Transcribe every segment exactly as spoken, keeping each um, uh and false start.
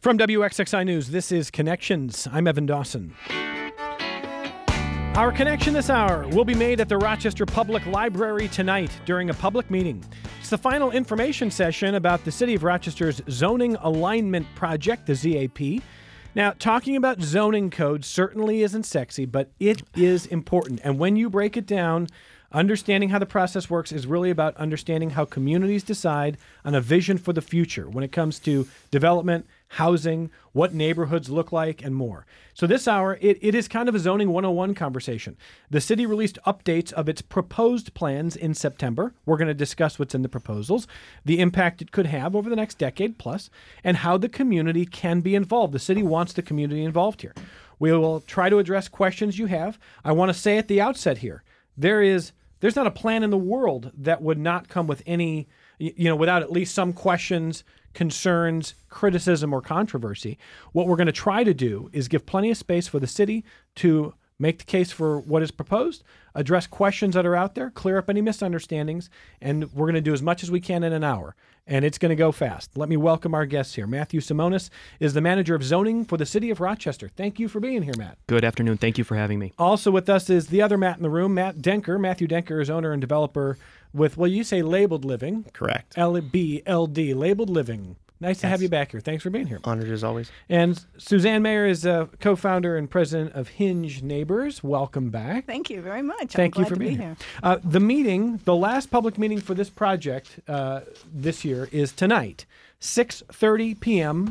From W X X I News, this is Connections. I'm Evan Dawson. Our connection this hour will be made at the Rochester Public Library tonight during a public meeting. It's the final information session about the City of Rochester's Zoning Alignment Project, the Z A P. Now, talking about zoning code certainly isn't sexy, but it is important. And when you break it down, understanding how the process works is really about understanding how communities decide on a vision for the future when it comes to development, housing, what neighborhoods look like, and more. So this hour, it, it is kind of a zoning one oh one conversation. The city released updates of its proposed plans in September. We're going to discuss what's in the proposals, the impact it could have over the next decade plus, and how the community can be involved. The city wants the community involved here. We will try to address questions you have. I want to say at the outset here, there is there's not a plan in the world that would not come with any, you know, without at least some questions, concerns, criticism, or controversy. What we're going to try to do is give plenty of space for the city to make the case for what is proposed, address questions that are out there, clear up any misunderstandings, and we're going to do as much as we can in an hour. And it's going to go fast. Let me welcome our guests here. Matthew Simonis is the manager of zoning for the City of Rochester. Thank you for being here, Matt. Good afternoon. Thank you for having me. Also with us is the other Matt in the room, Matt Denker. Matthew Denker is owner and developer with, well, you say Labeled Living. Correct. L B L D, Labeled Living. Nice to Yes. have you back here. Thanks for being here. Honored as always. And Suzanne Mayer is a co-founder and president of Hinge Neighbors. Welcome back. Thank you very much. Thank I'm you glad for to being be here. Uh, the meeting, the last public meeting for this project uh, this year is tonight, six thirty p.m.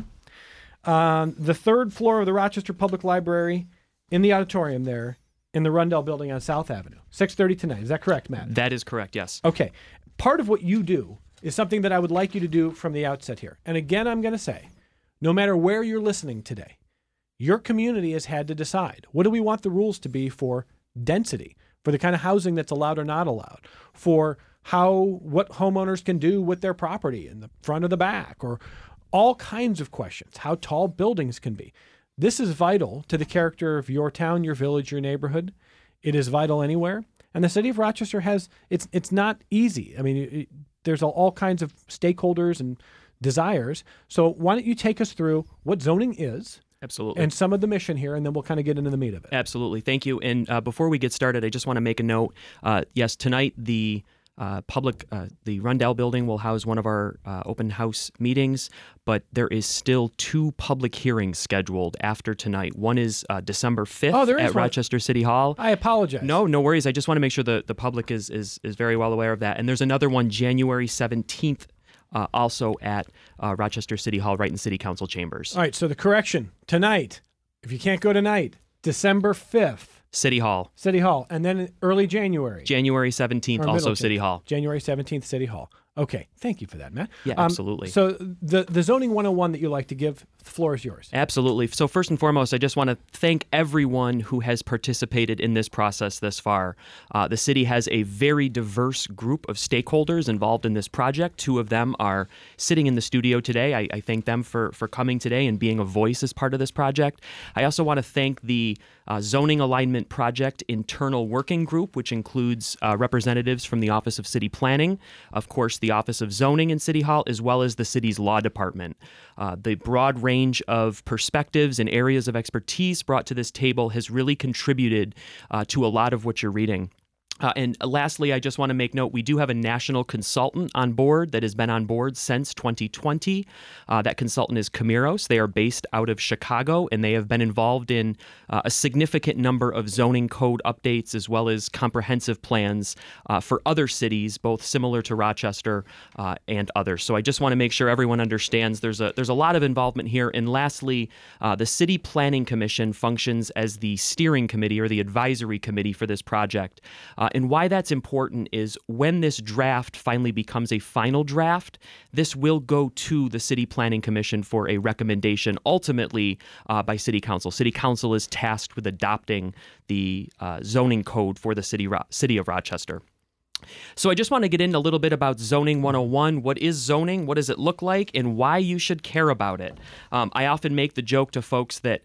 on the third floor of the Rochester Public Library in the auditorium there in the Rundell Building on South Avenue. six thirty tonight. Is that correct, Matt? That is correct, yes. Okay. Part of what you do is something that I would like you to do from the outset here. And again, I'm going to say, no matter where you're listening today, your community has had to decide, what do we want the rules to be for density, for the kind of housing that's allowed or not allowed, for how, what homeowners can do with their property in the front or the back, or all kinds of questions, how tall buildings can be. This is vital to the character of your town, your village, your neighborhood. It is vital anywhere. And the City of Rochester has, it's it's not easy. I mean, it, there's all kinds of stakeholders and desires. So why don't you take us through what zoning is? Absolutely. And some of the mission here, and then we'll kind of get into the meat of it. Absolutely. Thank you. And uh, before we get started, I just want to make a note. Uh, yes, tonight the uh, public, uh, the Rundell Building will house one of our uh, open house meetings, but there is still two public hearings scheduled after tonight. One is uh, December fifth Oh, there is at one. Rochester City Hall. I apologize. No, no worries. I just want to make sure the, the public is, is, is very well aware of that. And there's another one January seventeenth uh, also at uh, Rochester City Hall, right in City Council chambers. All right, so the correction, tonight, if you can't go tonight, December fifth, City Hall. City Hall, and then early January. January seventeenth, Or also middle City Hall. January seventeenth, City Hall. Okay, thank you for that, Matt. Yeah, Um, absolutely. So the, the zoning one oh one that you like to give, the floor is yours. Absolutely. So first and foremost, I just want to thank everyone who has participated in this process thus far. Uh, the city has a very diverse group of stakeholders involved in this project. Two of them are sitting in the studio today. I, I thank them for, for coming today and being a voice as part of this project. I also want to thank the uh, Zoning Alignment Project Internal Working Group, which includes uh, representatives from the Office of City Planning, of course, the Office of Zoning in City Hall, as well as the city's law department. Uh, the broad range of perspectives and areas of expertise brought to this table has really contributed uh, to a lot of what you're reading. Uh, and lastly, I just want to make note, we do have a national consultant on board that has been on board since twenty twenty. Uh, that consultant is Camiros. They are based out of Chicago, and they have been involved in uh, a significant number of zoning code updates as well as comprehensive plans uh, for other cities, both similar to Rochester uh, and others. So I just want to make sure everyone understands there's a there's a lot of involvement here. And lastly, uh, the City Planning Commission functions as the steering committee or the advisory committee for this project. Uh, and why that's important is when this draft finally becomes a final draft, this will go to the City Planning Commission for a recommendation, ultimately uh, by City Council. City Council is tasked with adopting the uh, zoning code for the city, Ro- city of Rochester. So I just want to get into a little bit about Zoning one oh one. What is zoning? What does it look like? And why you should care about it? Um, I often make the joke to folks that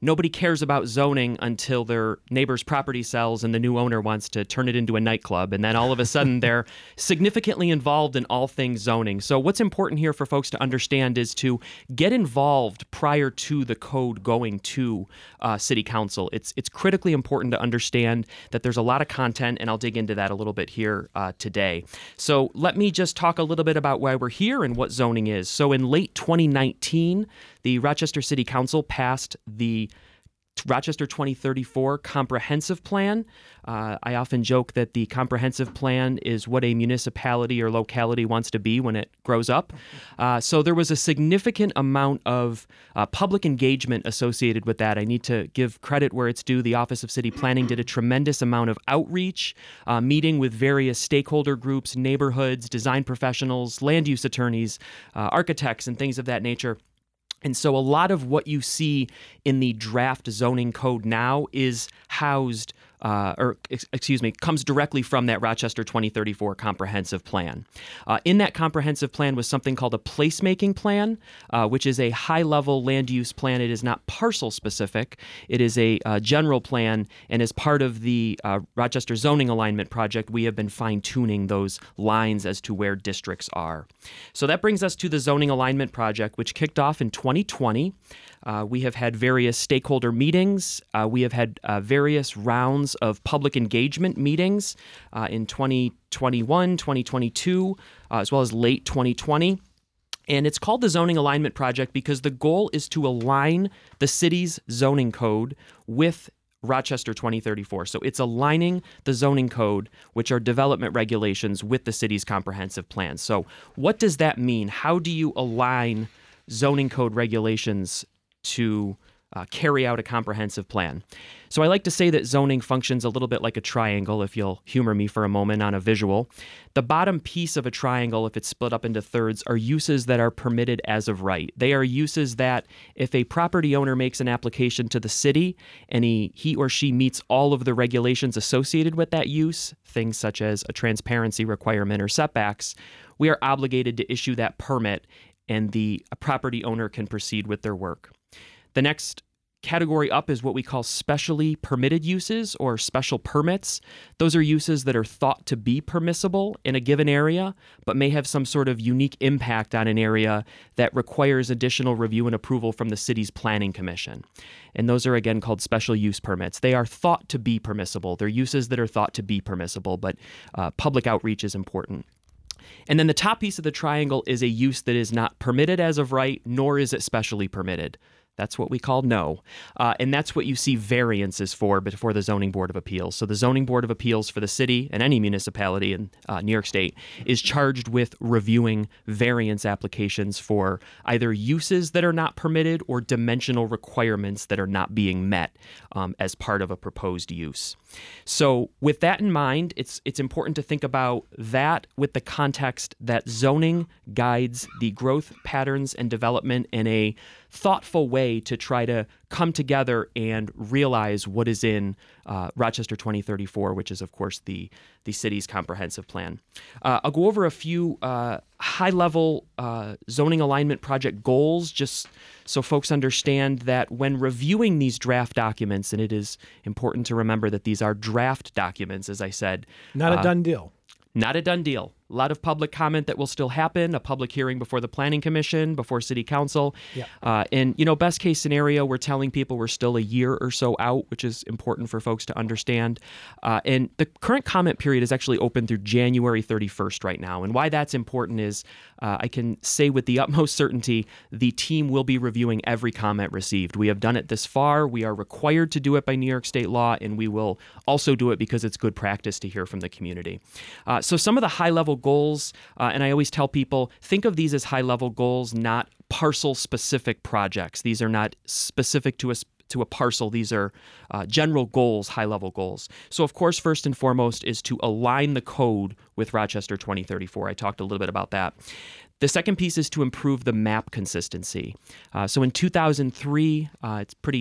nobody cares about zoning until their neighbor's property sells and the new owner wants to turn it into a nightclub. And then all of a sudden they're significantly involved in all things zoning. So what's important here for folks to understand is to get involved prior to the code going to uh, City Council. It's, it's critically important to understand that there's a lot of content, and I'll dig into that a little bit here uh, today. So let me just talk a little bit about why we're here and what zoning is. So in late twenty nineteen, the Rochester City Council passed the Rochester twenty thirty-four Comprehensive Plan. Uh, I often joke that the comprehensive plan is what a municipality or locality wants to be when it grows up. Uh, so there was a significant amount of uh, public engagement associated with that. I need to give credit where it's due. The Office of City Planning did a tremendous amount of outreach, uh, meeting with various stakeholder groups, neighborhoods, design professionals, land use attorneys, uh, architects, and things of that nature. And so a lot of what you see in the draft zoning code now is housed, uh, or ex- excuse me, comes directly from that Rochester twenty thirty-four comprehensive plan. Uh, in that comprehensive plan was something called a placemaking plan, uh, which is a high-level land use plan. It is not parcel specific. It is a uh, general plan, and as part of the uh, Rochester zoning alignment project, we have been fine-tuning those lines as to where districts are. So that brings us to the zoning alignment project, which kicked off in twenty twenty. Uh, we have had various stakeholder meetings. Uh, we have had uh, various rounds of public engagement meetings uh, in twenty twenty-one, twenty twenty-two, uh, as well as late twenty twenty. And it's called the Zoning Alignment Project because the goal is to align the city's zoning code with Rochester twenty thirty-four. So it's aligning the zoning code, which are development regulations, with the city's comprehensive plan. So what does that mean? How do you align zoning code regulations to uh, carry out a comprehensive plan? So I like to say that zoning functions a little bit like a triangle, if you'll humor me for a moment on a visual. The bottom piece of a triangle, if it's split up into thirds, are uses that are permitted as of right. They are uses that if a property owner makes an application to the city and he, he or she meets all of the regulations associated with that use, things such as a transparency requirement or setbacks, we are obligated to issue that permit and the property owner can proceed with their work. The next category up is what we call specially permitted uses or special permits. Those are uses that are thought to be permissible in a given area, but may have some sort of unique impact on an area that requires additional review and approval from the city's planning commission. And those are, again, called special use permits. They are thought to be permissible. They're uses that are thought to be permissible, but uh, public outreach is important. And then the top piece of the triangle is a use that is not permitted as of right, nor is it specially permitted. That's what we call no. Uh, and that's what you see variances for before the Zoning Board of Appeals. So the Zoning Board of Appeals for the city and any municipality in uh, New York State is charged with reviewing variance applications for either uses that are not permitted or dimensional requirements that are not being met um, as part of a proposed use. So with that in mind, it's it's important to think about that with the context that zoning guides the growth patterns and development in a thoughtful way to try to come together and realize what is in uh, Rochester twenty thirty-four, which is, of course, the, the city's comprehensive plan. Uh, I'll go over a few uh, high-level uh, zoning alignment project goals, just so folks understand that when reviewing these draft documents, and it is important to remember that these are draft documents, as I said. Not a uh, done deal. Not a done deal. A lot of public comment that will still happen, a public hearing before the Planning Commission, before City Council. Yeah. Uh, and, you know, best case scenario, we're telling people we're still a year or so out, which is important for folks to understand. Uh, and the current comment period is actually open through January thirty-first right now. And why that's important is uh, I can say with the utmost certainty, the team will be reviewing every comment received. We have done it this far. We are required to do it by New York State law, and we will also do it because it's good practice to hear from the community. Uh, so some of the high-level goals, uh, and I always tell people, think of these as high-level goals, not parcel-specific projects. These are not specific to a to a parcel. These are uh, general goals, high-level goals. So, of course, first and foremost is to align the code with Rochester twenty thirty-four. I talked a little bit about that. The second piece is to improve the map consistency. Uh, so in two thousand three, uh, it's pretty f-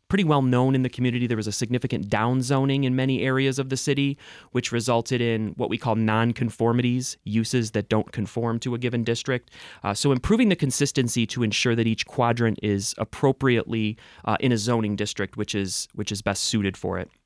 pretty well known in the community. There was a significant downzoning in many areas of the city, which resulted in what we call nonconformities, uses that don't conform to a given district. Uh, so improving the consistency to ensure that each quadrant is appropriately uh, in a zoning district, which is which is best suited for it.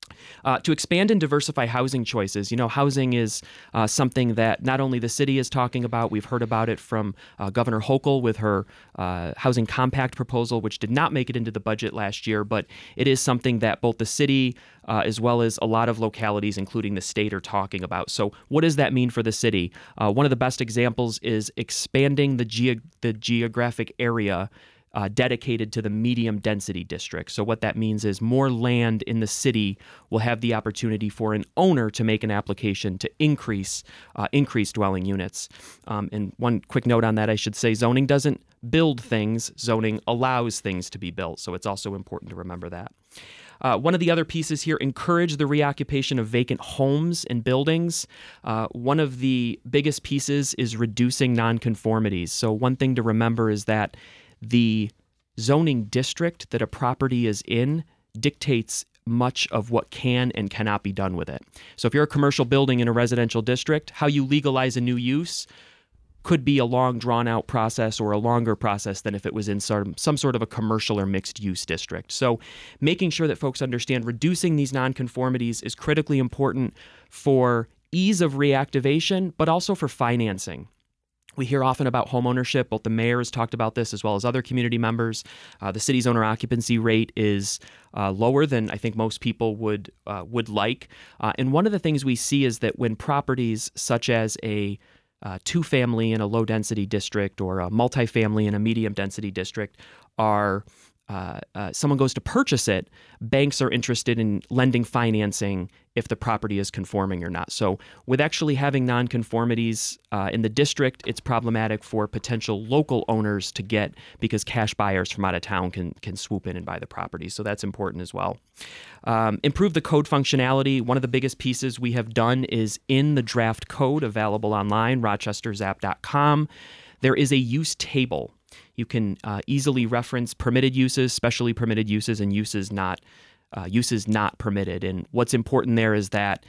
Uh, to expand and diversify housing choices. You know, housing is uh, something that not only the city is talking about, we've heard about it from uh, Governor Hochul with her uh, housing compact proposal, which did not make it into the budget last year, but it is something that both the city uh, as well as a lot of localities, including the state, are talking about. So what does that mean for the city? Uh, one of the best examples is expanding the, ge- the geographic area Uh, dedicated to the medium density district. So what that means is more land in the city will have the opportunity for an owner to make an application to increase uh, increase dwelling units. Um, and one quick note on that, I should say, zoning doesn't build things, zoning allows things to be built. So it's also important to remember that. Uh, one of the other pieces here, encourage the reoccupation of vacant homes and buildings. Uh, one of the biggest pieces is reducing nonconformities. So one thing to remember is that the zoning district that a property is in dictates much of what can and cannot be done with it. So if you're a commercial building in a residential district, how you legalize a new use could be a long, drawn-out process or a longer process than if it was in some, some sort of a commercial or mixed-use district. So making sure that folks understand reducing these nonconformities is critically important for ease of reactivation, but also for financing. We hear often about homeownership. Both the mayor has talked about this as well as other community members. Uh, the city's owner occupancy rate is uh, lower than I think most people would uh, would like. Uh, and one of the things we see is that when properties such as a uh, two-family in a low-density district or a multifamily in a medium-density district are Uh, uh, someone goes to purchase it, banks are interested in lending financing if the property is conforming or not. So with actually having nonconformities uh, in the district, it's problematic for potential local owners to get because cash buyers from out of town can can swoop in and buy the property. So that's important as well. Um, improve the code functionality. One of the biggest pieces we have done is in the draft code available online, rochester zap dot com. There is a use table. You can uh, easily reference permitted uses, specially permitted uses, and uses not uh, uses not permitted. And what's important there is that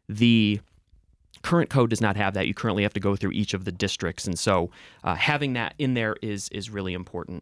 the current code does not have that. You currently have to go through each of the districts, and so uh, having that in there is is really important.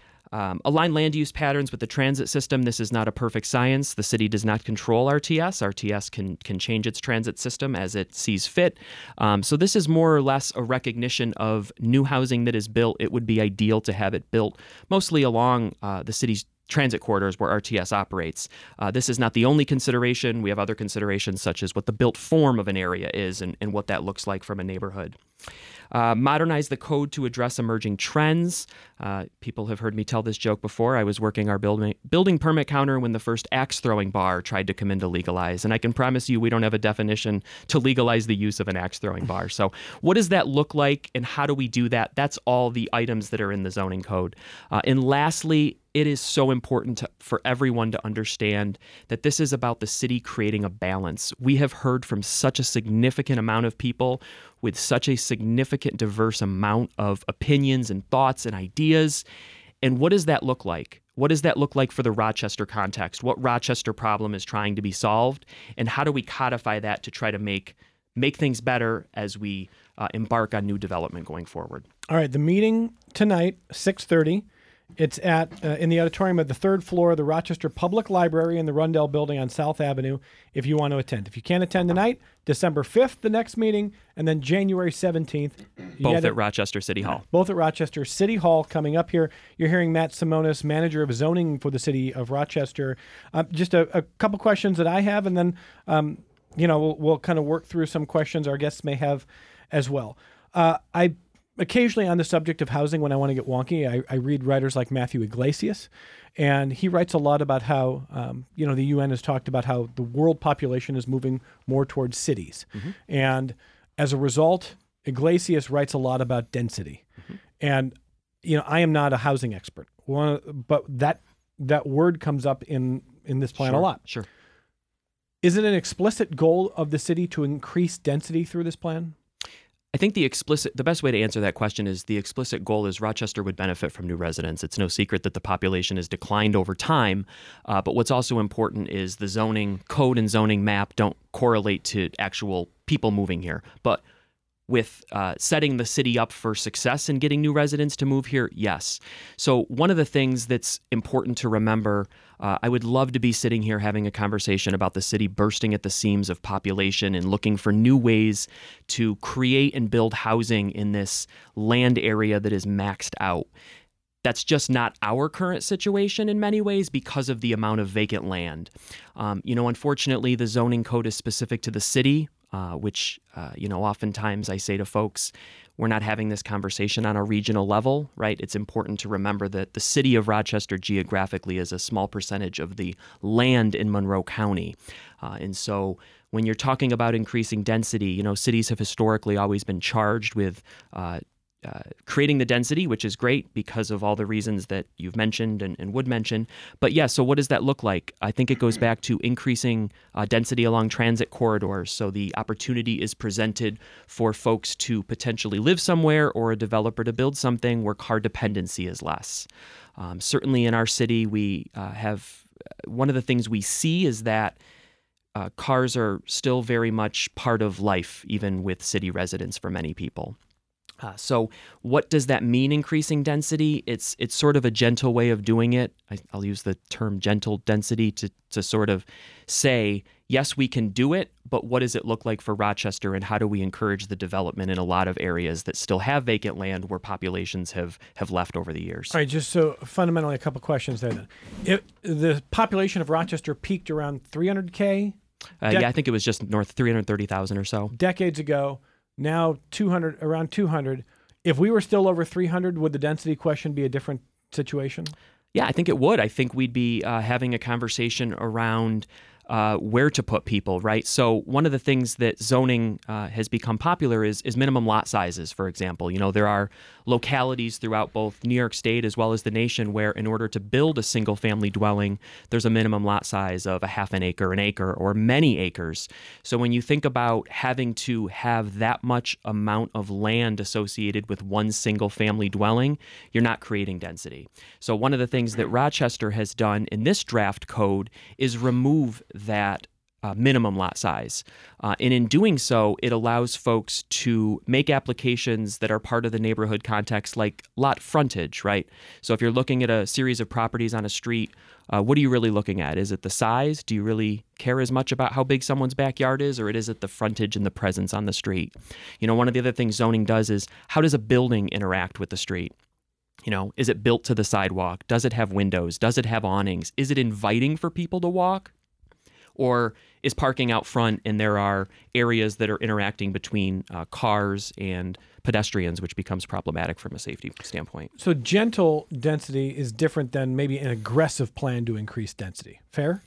Um, align land use patterns with the transit system. This is not a perfect science. The city does not control R T S. R T S can can change its transit system as it sees fit. Um, so this is more or less a recognition of new housing that is built. It would be ideal to have it built mostly along uh, the city's transit corridors where R T S operates. Uh, this is not the only consideration. We have other considerations such as what the built form of an area is and, and what that looks like from a neighborhood. Uh, modernize the code to address emerging trends. Uh, people have heard me tell this joke before. I was working our building, building permit counter when the first axe-throwing bar tried to come in to legalize. And I can promise you we don't have a definition to legalize the use of an axe-throwing bar. So what does that look like and how do we do that? That's all the items that are in the zoning code. Uh, and lastly, it is so important to, for everyone to understand that this is about the city creating a balance. We have heard from such a significant amount of people with such a significant diverse amount of opinions and thoughts and ideas. And what does that look like? What does that look like for the Rochester context? What Rochester problem is trying to be solved? And how do we codify that to try to make make things better as we uh, embark on new development going forward? All right, the meeting tonight, six thirty. It's at uh, in the auditorium of the third floor of the Rochester Public Library in the Rundell Building on South Avenue if you want to attend. If you can't attend tonight, December fifth, the next meeting, and then January seventeenth. Both at Rochester City Hall. Both at Rochester City Hall coming up here. You're hearing Matt Simonis, Manager of Zoning for the City of Rochester. Uh, just a, a couple questions that I have, and then um, you know we'll, we'll kind of work through some questions our guests may have as well. Uh, I Occasionally on the subject of housing, when I want to get wonky, I, I read writers like Matthew Iglesias, and he writes a lot about how, um, you know, the U N has talked about how the world population is moving more towards cities. Mm-hmm. And as a result, Iglesias writes a lot about density. Mm-hmm. And, you know, I am not a housing expert, One, but that that word comes up in, in this plan sure, a lot. Sure. Is it an explicit goal of the city to increase density through this plan? I think the explicit, the best way to answer that question is the explicit goal is Rochester would benefit from new residents. It's no secret that the population has declined over time, uh, but what's also important is the zoning code and zoning map don't correlate to actual people moving here. But with uh, setting the city up for success in getting new residents to move here, yes. So one of the things that's important to remember, uh, I would love to be sitting here having a conversation about the city bursting at the seams of population and looking for new ways to create and build housing in this land area that is maxed out. That's just not our current situation in many ways because of the amount of vacant land. Um, you know, unfortunately, the zoning code is specific to the city. Uh, which, uh, you know, oftentimes I say to folks, we're not having this conversation on a regional level, right? It's important to remember that the city of Rochester geographically is a small percentage of the land in Monroe County. Uh, and so when you're talking about increasing density, you know, cities have historically always been charged with uh, Uh, creating the density, which is great because of all the reasons that you've mentioned and, and would mention. But yeah, so what does that look like? I think it goes back to increasing uh, density along transit corridors. So the opportunity is presented for folks to potentially live somewhere or a developer to build something where car dependency is less. Um, certainly in our city, we uh, have one of the things we see is that uh, cars are still very much part of life, even with city residents for many people. Uh, so what does that mean, increasing density? It's it's sort of a gentle way of doing it. I, I'll use the term gentle density to, to sort of say, yes, we can do it, but what does it look like for Rochester, and how do we encourage the development in a lot of areas that still have vacant land where populations have, have left over the years? All right, just so fundamentally a couple questions there then. If the population of Rochester peaked around three hundred K? Uh, Dec- yeah, I think it was just north of three hundred thirty thousand or so. Decades ago. Now two hundred, around two hundred. If we were still over three hundred, would the density question be a different situation? Yeah, I think it would. I think we'd be uh, having a conversation around uh, where to put people, right? So one of the things that zoning uh, has become popular is is minimum lot sizes, for example. You know, there are localities throughout both New York State as well as the nation where in order to build a single family dwelling, there's a minimum lot size of a half an acre, an acre, or many acres. So when you think about having to have that much amount of land associated with one single family dwelling, you're not creating density. So one of the things that Rochester has done in this draft code is remove that Uh, minimum lot size. Uh, and in doing so, it allows folks to make applications that are part of the neighborhood context, like lot frontage, right? So if you're looking at a series of properties on a street, uh, what are you really looking at? Is it the size? Do you really care as much about how big someone's backyard is, or is it the frontage and the presence on the street? You know, one of the other things zoning does is, how does a building interact with the street? You know, is it built to the sidewalk? Does it have windows? Does it have awnings? Is it inviting for people to walk? Or is parking out front and there are areas that are interacting between uh, cars and pedestrians, which becomes problematic from a safety standpoint? So gentle density is different than maybe an aggressive plan to increase density. Fair?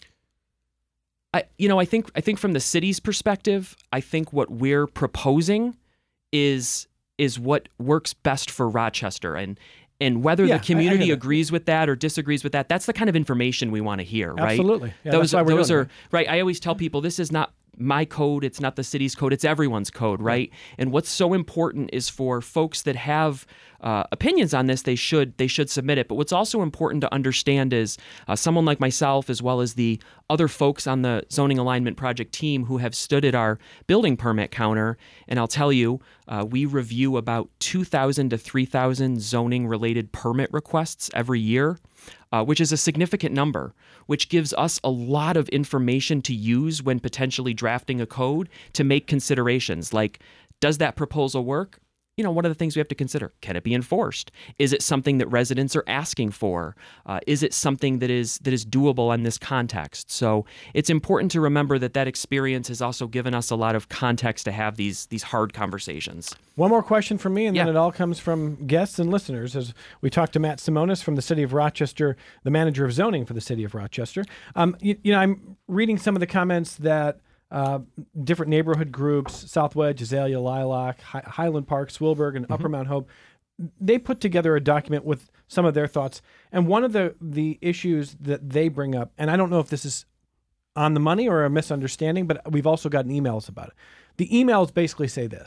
I, you know, I think I think from the city's perspective, I think what we're proposing is is what works best for Rochester. And And whether yeah, the community I, I agrees with that or disagrees with that, that's the kind of information we want to hear, right? Absolutely. Yeah, those that's why we're those doing are that. right. I always tell people this is not my code, it's not the city's code, it's everyone's code, right? Yeah. And what's so important is for folks that have uh, opinions on this, they should they should submit it. But what's also important to understand is uh, someone like myself, as well as the other folks on the Zoning Alignment Project team who have stood at our building permit counter, and I'll tell you, uh, we review about two thousand to three thousand zoning-related permit requests every year, uh, which is a significant number, which gives us a lot of information to use when potentially drafting a code to make considerations like, does that proposal work? You know, what are the things we have to consider? Can it be enforced? Is it something that residents are asking for? Uh, is it something that is that is doable in this context? So it's important to remember that that experience has also given us a lot of context to have these these hard conversations. One more question from me, and yeah. then it all comes from guests and listeners. As we talked to Matt Simonis from the City of Rochester, the manager of zoning for the City of Rochester. Um, you, you know, I'm reading some of the comments that Uh, different neighborhood groups, South Wedge, Azalea, Lilac, Hi- Highland Park, Swilberg, and mm-hmm. Upper Mount Hope, they put together a document with some of their thoughts. And one of the, the issues that they bring up, and I don't know if this is on the money or a misunderstanding, but we've also gotten emails about it. The emails basically say this: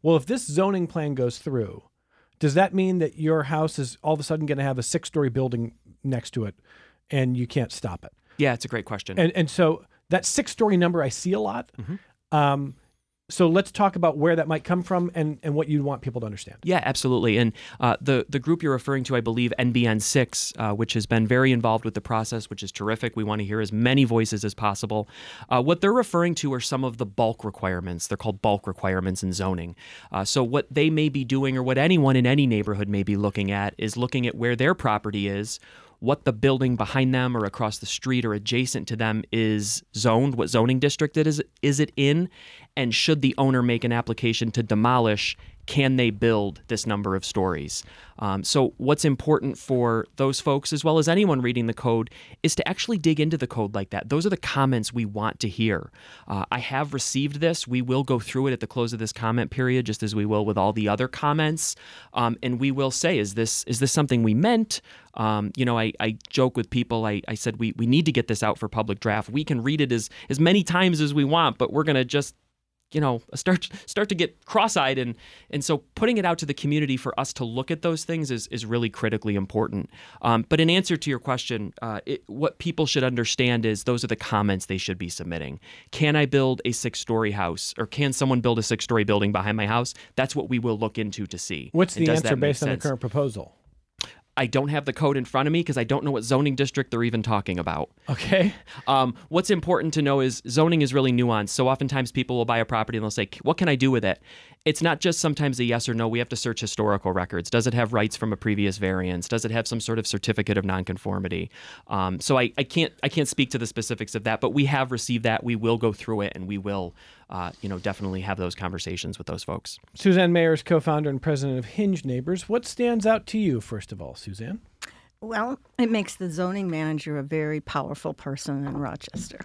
well, if this zoning plan goes through, does that mean that your house is all of a sudden going to have a six-story building next to it and you can't stop it? Yeah, it's a great question. And and so that six-story number I see a lot. Mm-hmm. Um, so let's talk about where that might come from and, and what you want people to understand. Yeah, absolutely. And uh, the, the group you're referring to, I believe, N B N six, uh, which has been very involved with the process, which is terrific. We want to hear as many voices as possible. Uh, what they're referring to are some of the bulk requirements. They're called bulk requirements in zoning. Uh, so what they may be doing, or what anyone in any neighborhood may be looking at, is looking at where their property is, what the building behind them or across the street or adjacent to them is zoned, what zoning district it is, is it in, and should the owner make an application to demolish, can they build this number of stories? Um, so what's important for those folks, as well as anyone reading the code, is to actually dig into the code like that. Those are the comments we want to hear. Uh, I have received this. We will go through it at the close of this comment period, just as we will with all the other comments. Um, and we will say, is this is this something we meant? Um, you know, I, I joke with people. I, I said, we, we need to get this out for public draft. We can read it as, as many times as we want, but we're going to just you know, start start to get cross-eyed, and and so putting it out to the community for us to look at those things is is really critically important. Um, but in answer to your question, uh, it, what people should understand is those are the comments they should be submitting. Can I build a six-story house, or can someone build a six-story building behind my house? That's what we will look into to see. What's And the does answer that make based on the sense? current proposal? I don't have the code in front of me because I don't know what zoning district they're even talking about. Okay. Um, what's important to know is zoning is really nuanced. So oftentimes people will buy a property and they'll say, what can I do with it? It's not just sometimes a yes or no. We have to search historical records. Does it have rights from a previous variance? Does it have some sort of certificate of nonconformity? Um, so I, I can't I can't speak to the specifics of that, but we have received that. We will go through it, and we will uh, you know, definitely have those conversations with those folks. Suzanne Mayers, co-founder and president of Hinge Neighbors. What stands out to you, first of all, Suzanne? Well, it makes the zoning manager a very powerful person in Rochester.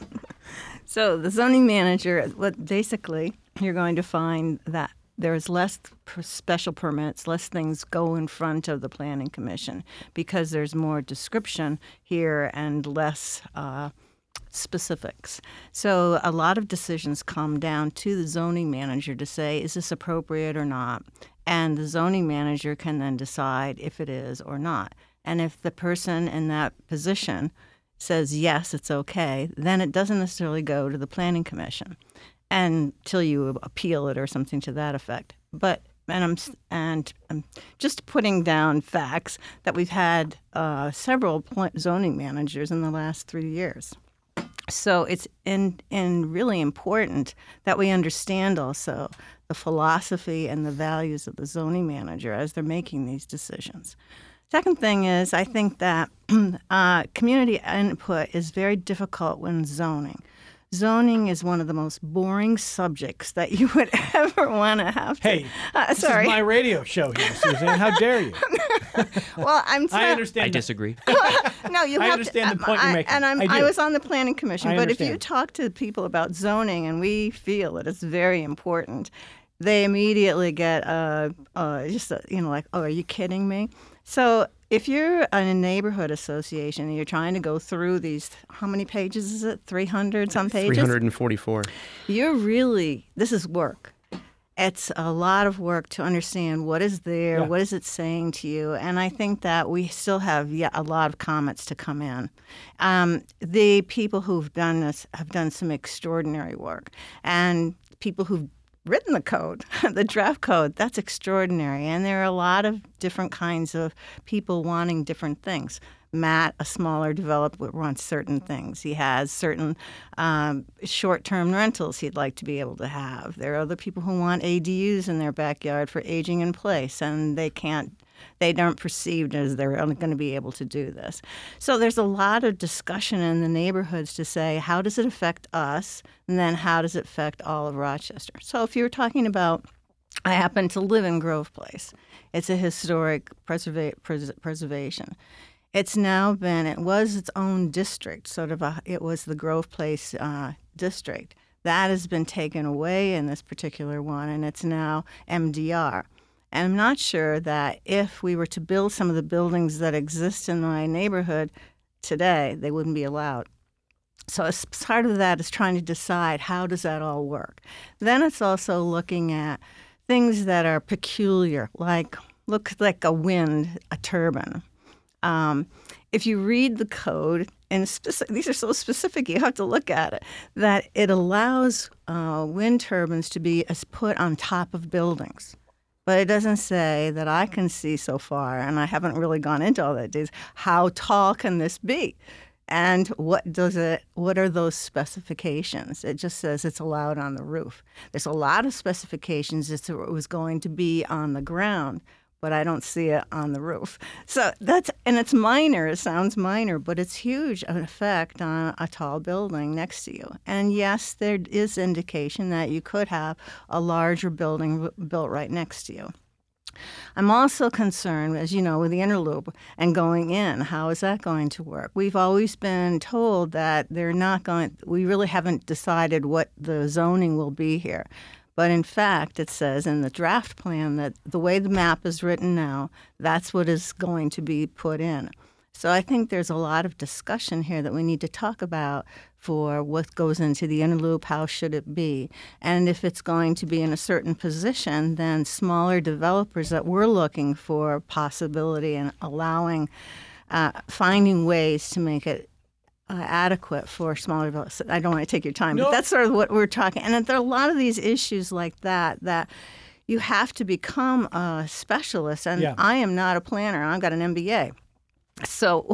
So the zoning manager, what basically you're going to find that there's less per- special permits, less things go in front of the planning commission because there's more description here and less uh, specifics. So a lot of decisions come down to the zoning manager to say, is this appropriate or not? And the zoning manager can then decide if it is or not. And if the person in that position says, yes, it's okay, then it doesn't necessarily go to the planning commission until you appeal it or something to that effect. But and I'm and I'm just putting down facts that we've had uh, several pl- zoning managers in the last three years. So it's in, in really important that we understand also the philosophy and the values of the zoning manager as they're making these decisions. Second thing is, I think that uh, community input is very difficult when zoning. Zoning is one of the most boring subjects that you would ever want to have to. Hey, uh, this sorry. is my radio show here, Suzanne. How dare you? Well, I'm. T- I understand. I that. disagree. No, you I have understand to, the point I, you're making. And I'm, I do. I was on the planning commission, I but if you understand. talk to people about zoning and we feel that it's very important, they immediately get uh, uh, just uh, you know like, oh, are you kidding me? So if you're in a neighborhood association and you're trying to go through these, how many pages is it? three hundred some pages? three hundred forty-four. You're really, this is work. It's a lot of work to understand what is there, Yeah. what is it saying to you, and I think that we still have yet a lot of comments to come in. Um, the people who've done this have done some extraordinary work, and people who've written the code, the draft code, that's extraordinary, and there are a lot of different kinds of people wanting different things. Matt, a smaller developer, wants certain things. He has certain um, short-term rentals he'd like to be able to have. There are other people who want A D Us in their backyard for aging in place, and they can't, they aren't perceived as they're going to be able to do this. So there's a lot of discussion in the neighborhoods to say, how does it affect us, and then how does it affect all of Rochester? So if you're talking about, I happen to live in Grove Place. It's a historic preserva- pres- preservation. It's now been, it was its own district, sort of a, it was the Grove Place uh, district. That has been taken away in this particular one, and it's now M D R. And I'm not sure that if we were to build some of the buildings that exist in my neighborhood today, they wouldn't be allowed. So as part of that is trying to decide how does that all work. Then it's also looking at things that are peculiar, like look like a wind, a turbine. Um, if you read the code, and speci- these are so specific, you have to look at it, that it allows uh, wind turbines to be as put on top of buildings. But it doesn't say that I can see so far, and I haven't really gone into all that details, how tall can this be? And what does it? What are those specifications? It just says it's allowed on the roof. There's a lot of specifications as to what was going to be on the ground, but I don't see it on the roof. So that's, and it's minor. It sounds minor, but it's huge an effect on a tall building next to you. And yes, there is indication that you could have a larger building built right next to you. I'm also concerned, as you know, with the inner loop and going in. How is that going to work? We've always been told that they're not going, we really haven't decided what the zoning will be here. But in fact, it says in the draft plan that the way the map is written now, that's what is going to be put in. So I think there's a lot of discussion here that we need to talk about for what goes into the inner loop, how should it be. And if it's going to be in a certain position, then smaller developers that we're looking for possibility and allowing, uh, finding ways to make it uh, adequate for smaller developers. I don't want to take your time, no. but that's sort of what we're talking. And there are a lot of these issues like that that you have to become a specialist. And yeah. I am not a planner. I've got an M B A. So,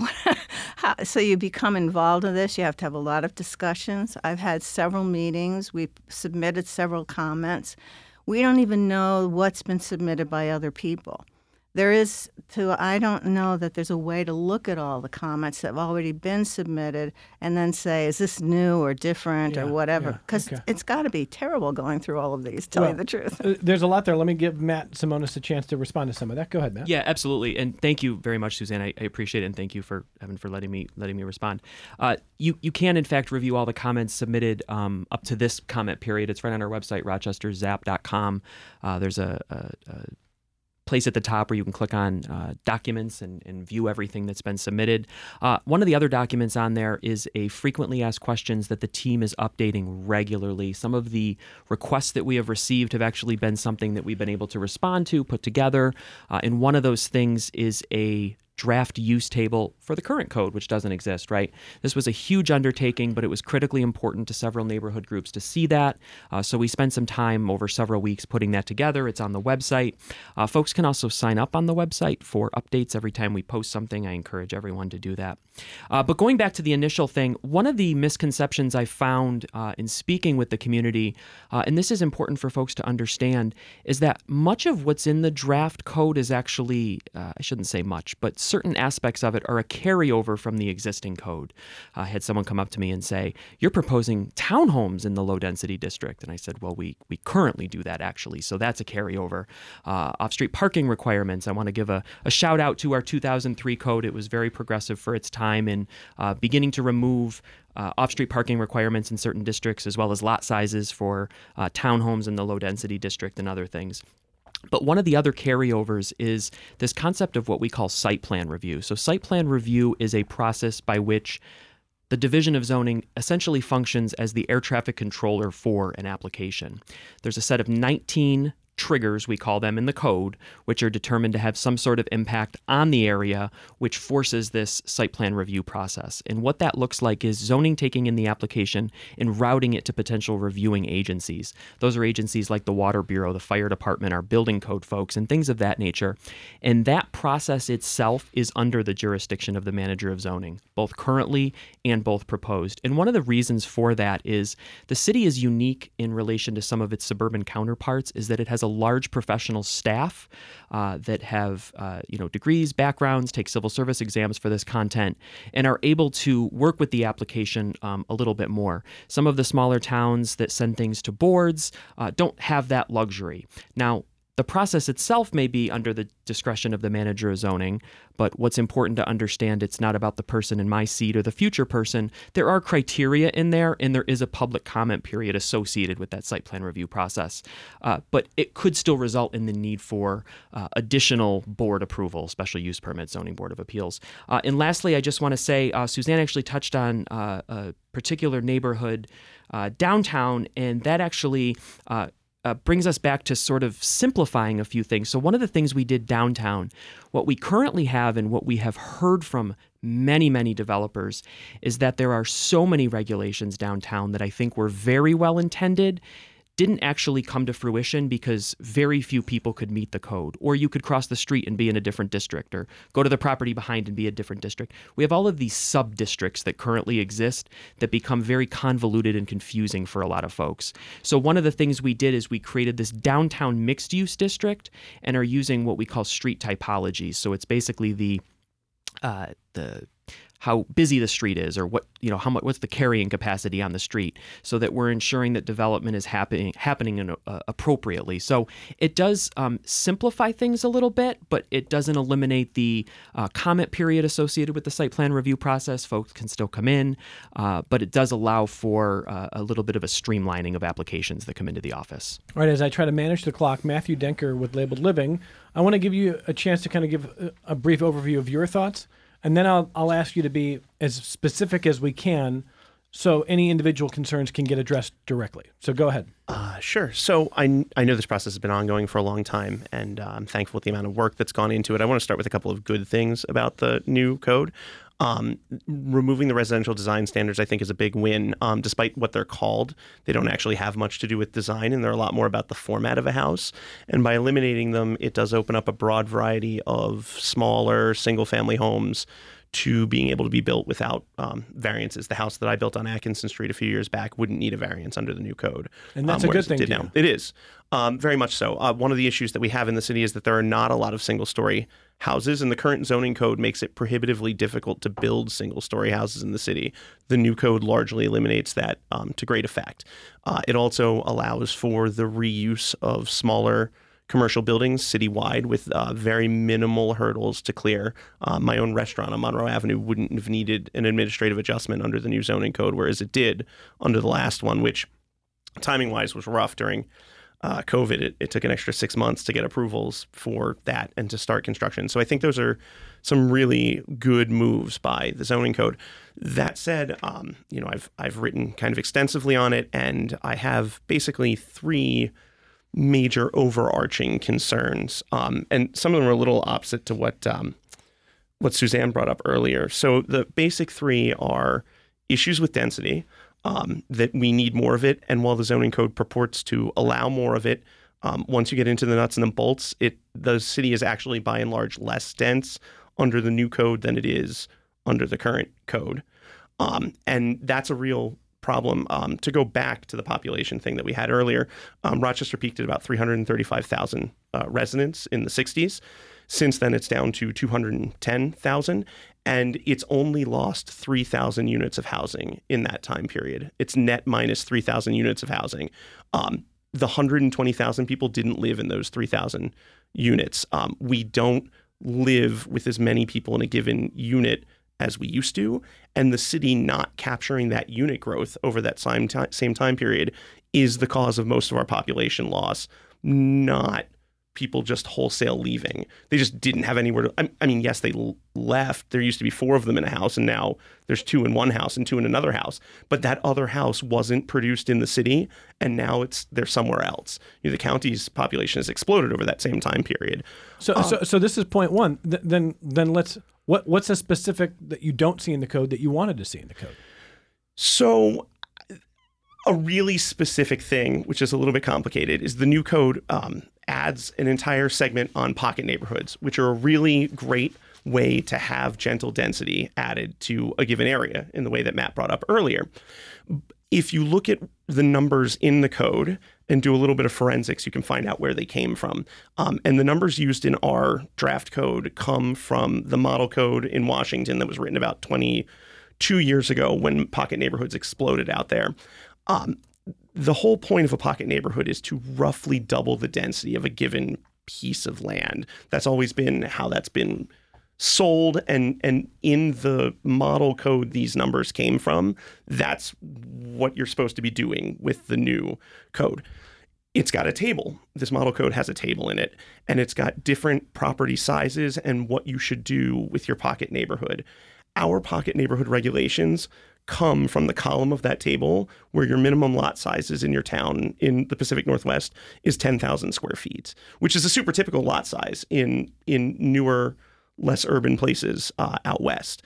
so you become involved in this. You have to have a lot of discussions. I've had several meetings. We've submitted several comments. We don't even know what's been submitted by other people. There is, to, I don't know that there's a way to look at all the comments that have already been submitted and then say, is this new or different yeah, or whatever? Because yeah, okay. it's got to be terrible going through all of these, to tell well, you the truth. Uh, there's a lot there. Let me give Matt Simonis a chance to respond to some of that. Go ahead, Matt. Yeah, absolutely. And thank you very much, Suzanne. I, I appreciate it, and thank you for Evan for letting me letting me respond. Uh, you you can in fact review all the comments submitted um, up to this comment period. It's right on our website, rochester zap dot com. Uh, there's a, a, a place at the top where you can click on uh, documents and, and view everything that's been submitted. Uh, one of the other documents on there is a frequently asked questions that the team is updating regularly. Some of the requests that we have received have actually been something that we've been able to respond to, put together. Uh, and one of those things is a draft use table for the current code, which doesn't exist, right? This was a huge undertaking, but it was critically important to several neighborhood groups to see that. Uh, so we spent some time over several weeks putting that together. It's on the website. Uh, folks can also sign up on the website for updates every time we post something. I encourage everyone to do that. Uh, but going back to the initial thing, one of the misconceptions I found uh, in speaking with the community, uh, and this is important for folks to understand, is that much of what's in the draft code is actually, uh, I shouldn't say much, but certain aspects of it are a carryover from the existing code. I had someone come up to me and say, you're proposing townhomes in the low-density district. And I said, well, we we currently do that, actually, so that's a carryover. Uh, off-street parking requirements, I want to give a, a shout-out to our two thousand three code. It was very progressive for its time in uh, beginning to remove Uh, off-street parking requirements in certain districts, as well as lot sizes for uh, townhomes in the low-density district and other things. But one of the other carryovers is this concept of what we call site plan review. So site plan review is a process by which the Division of Zoning essentially functions as the air traffic controller for an application. There's a set of nineteen triggers, we call them in the code, which are determined to have some sort of impact on the area, which forces this site plan review process. And what that looks like is zoning taking in the application and routing it to potential reviewing agencies. Those are agencies like the Water Bureau, the Fire Department, our building code folks, and things of that nature. And that process itself is under the jurisdiction of the manager of zoning, both currently and both proposed. And one of the reasons for that is the city is unique in relation to some of its suburban counterparts, is that it has a large professional staff uh, that have uh, you know degrees, backgrounds, take civil service exams for this content, and are able to work with the application um, a little bit more. Some of the smaller towns that send things to boards uh, don't have that luxury. Now, the process itself may be under the discretion of the manager of zoning, but what's important to understand, it's not about the person in my seat or the future person. There are criteria in there, and there is a public comment period associated with that site plan review process. Uh, but it could still result in the need for uh, additional board approval, special use permit, zoning board of appeals. Uh, and lastly, I just want to say, uh, Suzanne actually touched on uh, a particular neighborhood uh, downtown, and that actually uh, uh, brings us back to sort of simplifying a few things. So one of the things we did downtown, what we currently have and what we have heard from many, many developers is that there are so many regulations downtown that I think were very well intended, didn't actually come to fruition because very few people could meet the code. Or you could cross the street and be in a different district, or go to the property behind and be a different district. We have all of these sub-districts that currently exist that become very convoluted and confusing for a lot of folks. So one of the things we did is we created this downtown mixed-use district and are using what we call street typologies. So it's basically the uh, the how busy the street is, or what, you know, how much, what's the carrying capacity on the street, so that we're ensuring that development is happening happening in, uh, appropriately. So it does um, simplify things a little bit, but it doesn't eliminate the uh, comment period associated with the site plan review process. Folks can still come in, uh, but it does allow for uh, a little bit of a streamlining of applications that come into the office. All right, as I try to manage the clock, Matthew Denker with Labeled Living, I want to give you a chance to kind of give a, a brief overview of your thoughts. And then I'll I'll ask you to be as specific as we can so any individual concerns can get addressed directly. So go ahead. Uh, sure. So I, I know this process has been ongoing for a long time, and uh, I'm thankful with the amount of work that's gone into it. I want to start with a couple of good things about the new code. Um, removing the residential design standards, I think, is a big win. Um, despite what they're called, they don't actually have much to do with design, and they're a lot more about the format of a house. And by eliminating them, it does open up a broad variety of smaller single-family homes to being able to be built without um, variances. The house that I built on Atkinson Street a few years back wouldn't need a variance under the new code. And that's um, a good thing it to now. you. It is. Um, very much so. Uh, one of the issues that we have in the city is that there are not a lot of single-story houses, and the current zoning code makes it prohibitively difficult to build single-story houses in the city. The new code largely eliminates that um, to great effect. Uh, it also allows for the reuse of smaller commercial buildings citywide with uh, very minimal hurdles to clear. Uh, my own restaurant on Monroe Avenue wouldn't have needed an administrative adjustment under the new zoning code, whereas it did under the last one, which timing-wise was rough during uh, COVID. It, it took an extra six months to get approvals for that and to start construction. So I think those are some really good moves by the zoning code. That said, um, you know, I've I've written kind of extensively on it, and I have basically three major overarching concerns, um, and some of them are a little opposite to what um, what Suzanne brought up earlier. So the basic three are issues with density, um, that we need more of it, and while the zoning code purports to allow more of it, um, once you get into the nuts and the bolts, it the city is actually by and large less dense under the new code than it is under the current code, um, and that's a real problem. Um, to go back to the population thing that we had earlier, um, Rochester peaked at about three hundred thirty-five thousand uh, residents in the sixties. Since then, it's down to two hundred ten thousand, and it's only lost three thousand units of housing in that time period. It's net minus three thousand units of housing. Um, the one hundred twenty thousand people didn't live in those three thousand units. Um, we don't live with as many people in a given unit as we used to, and the city not capturing that unit growth over that same time, same time period is the cause of most of our population loss, not people just wholesale leaving. They just didn't have anywhere to, I, I mean, yes, they l- left. There used to be four of them in a house, and now there's two in one house and two in another house. But that other house wasn't produced in the city, and now it's they're somewhere else. You know, the county's population has exploded over that same time period. So, um, so, so this is point one. Th- then, then let's. What what's a specific that you don't see in the code that you wanted to see in the code? So a really specific thing, which is a little bit complicated, is the new code um, adds an entire segment on pocket neighborhoods, which are a really great way to have gentle density added to a given area in the way that Matt brought up earlier. If you look at the numbers in the code and do a little bit of forensics, you can find out where they came from. Um, and the numbers used in our draft code come from the model code in Washington that was written about twenty-two years ago when pocket neighborhoods exploded out there. Um, the whole point of a pocket neighborhood is to roughly double the density of a given piece of land. That's always been how that's been sold, and and in the model code these numbers came from. That's what you're supposed to be doing with the new code. It's got a table. This model code has a table in it, and it's got different property sizes and what you should do with your pocket neighborhood. Our pocket neighborhood regulations come from the column of that table where your minimum lot sizes in your town in the Pacific Northwest is ten thousand square feet, which is a super typical lot size in in newer, less urban places uh, out west.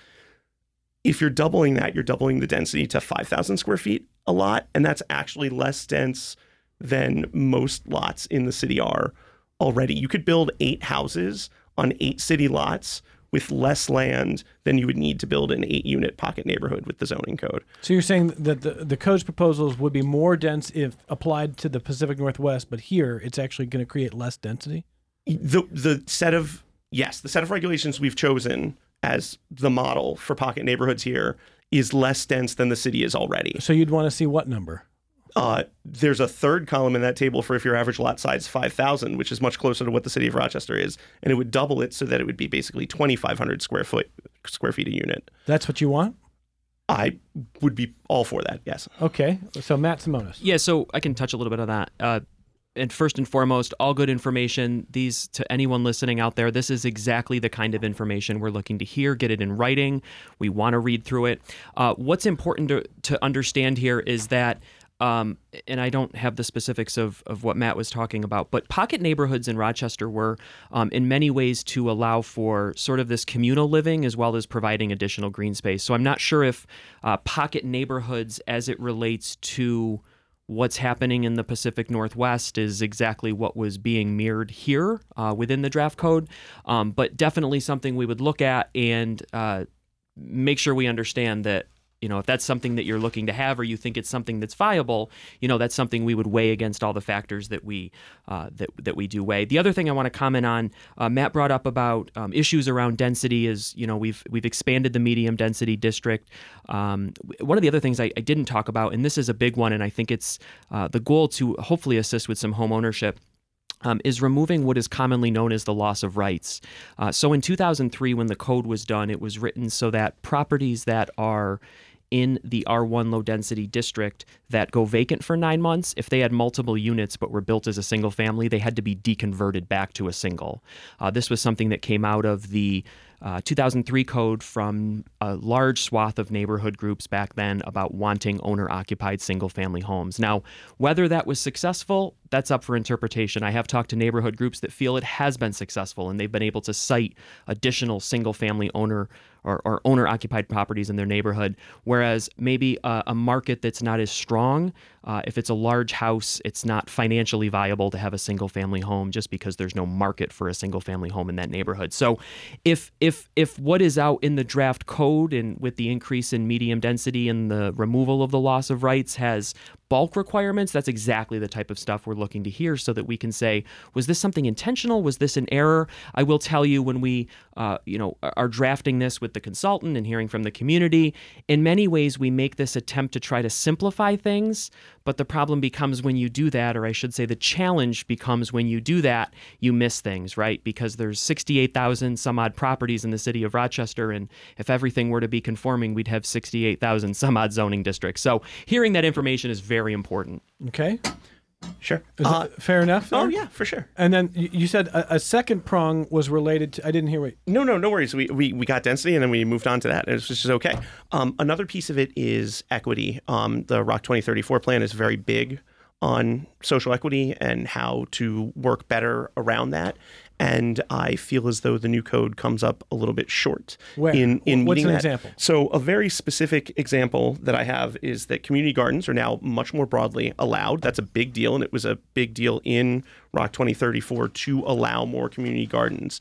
If you're doubling that, you're doubling the density to five thousand square feet a lot, and that's actually less dense than most lots in the city are already. You could build eight houses on eight city lots with less land than you would need to build an eight-unit pocket neighborhood with the zoning code. So you're saying that the, the code's proposals would be more dense if applied to the Pacific Northwest, but here it's actually going to create less density? The the set of, yes, the set of regulations we've chosen as the model for pocket neighborhoods here is less dense than the city is already. So you'd want to see what number? Uh, there's a third column in that table for if your average lot size is five thousand, which is much closer to what the city of Rochester is, and it would double it so that it would be basically twenty-five hundred square foot square feet a unit. That's what you want? I would be all for that, yes. Okay, so Matt Simonis. Yeah, so I can touch a little bit on that. Uh, and first and foremost, all good information. These, to anyone listening out there, this is exactly the kind of information we're looking to hear. Get it in writing. We want to read through it. Uh, what's important to, to understand here is that Um, and I don't have the specifics of, of what Matt was talking about, but pocket neighborhoods in Rochester were um, in many ways to allow for sort of this communal living as well as providing additional green space. So I'm not sure if uh, pocket neighborhoods as it relates to what's happening in the Pacific Northwest is exactly what was being mirrored here uh, within the draft code, um, but definitely something we would look at and uh, make sure we understand that, you know, if that's something that you're looking to have or you think it's something that's viable, you know, that's something we would weigh against all the factors that we uh, that that we do weigh. The other thing I want to comment on, uh, Matt brought up about um, issues around density is, you know, we've we've expanded the medium density district. Um, one of the other things I, I didn't talk about, and this is a big one, and I think it's uh, the goal to hopefully assist with some home ownership, Um, is removing what is commonly known as the loss of rights. Uh, so in two thousand three, when the code was done, it was written so that properties that are in the R one low density district that go vacant for nine months, if they had multiple units but were built as a single family, they had to be deconverted back to a single. Uh, this was something that came out of the uh, two thousand three code from a large swath of neighborhood groups back then about wanting owner-occupied single-family homes. Now, whether that was successful, that's up for interpretation. I have talked to neighborhood groups that feel it has been successful, and they've been able to cite additional single-family owner or, or owner-occupied properties in their neighborhood, whereas maybe a, a market that's not as strong, uh, if it's a large house, it's not financially viable to have a single-family home just because there's no market for a single-family home in that neighborhood. So if if if what is out in the draft code and with the increase in medium density and the removal of the loss of rights has bulk requirements, that's exactly the type of stuff we're looking to hear so that we can say, was this something intentional? Was this an error? I will tell you, when we uh, you know, are drafting this with the consultant and hearing from the community, in many ways we make this attempt to try to simplify things, but the problem becomes when you do that, or I should say the challenge becomes when you do that, you miss things, right? Because there's sixty-eight thousand some odd properties in the city of Rochester, and if everything were to be conforming, we'd have sixty-eight thousand some odd zoning districts. So hearing that information is very important. Okay. Sure. Is Uh, that fair enough there? oh, yeah, for sure. And then you you said a, a second prong was related to, I didn't hear what. No, no, no worries. We, we we got density and then we moved on to that. And it's just okay. Um, another piece of it is equity. Um, the R O C twenty thirty-four plan is very big on social equity and how to work better around that. And I feel as though the new code comes up a little bit short Where? in, in What's meeting an that. example? So a very specific example that I have is that community gardens are now much more broadly allowed. That's a big deal, and it was a big deal in R O C twenty thirty-four to allow more community gardens.